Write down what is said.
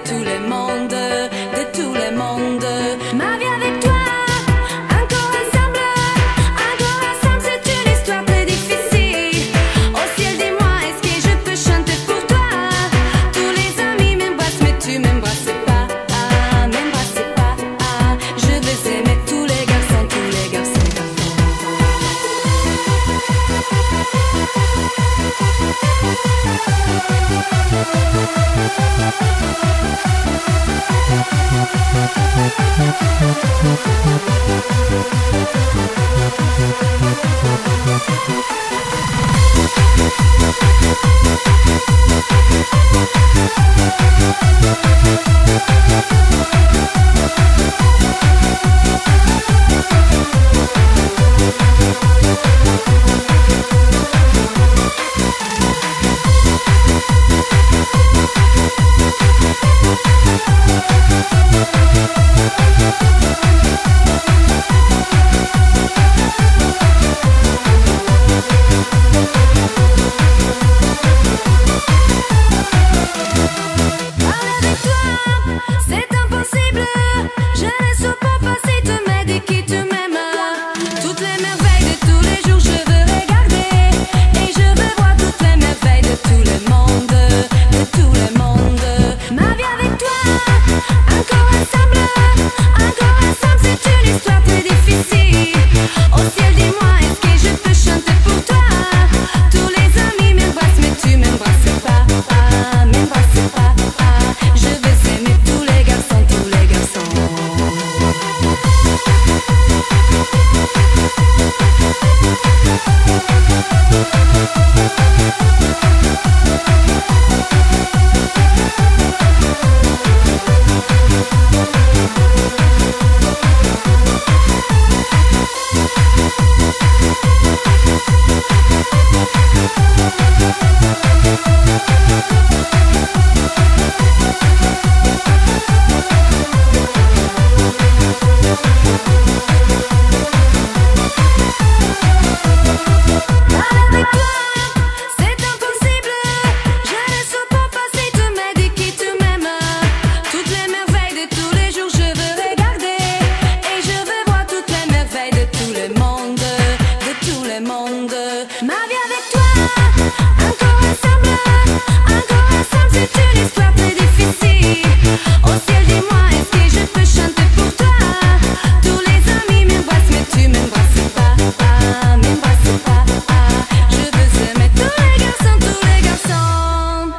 tous les mondes, de tous les mondes. Ma vie avec toi, encore ensemble, c'est une histoire très difficile. Au ciel, dis-moi, est-ce que je peux chanter pour toi? Tous les amis m'embrassent, mais tu m'embrasses pas, m'embrasses pas. Je veux aimer tous les garçons, tous les garçons. C'est impossible, je ne sais pas si tu m'as dit que tu m'aimes. Toutes les merveilles de tous les jours je veux regarder, et je veux voir toutes les merveilles de tous les mondes, de tous les mondes. Ma vie avec toi, encore ensemble, c'est une histoire très difficile. Au ciel, dis-moi, est-ce que je peux chanter pour toi? Tous les amis m'embrassent, mais tu m'embrasses pas, m'embrasses pas. Je veux aimer tous les garçons, tous les garçons. Ma vie avec toi, encore ensemble, c'est une histoire très difficile. Au ciel, dis-moi, est-ce que je peux chanter pour toi? Tous les amis m'embrassent, mais tu m'embrasses pas, m'embrasses pas. Je veux aimer tous les garçons, tous les garçons.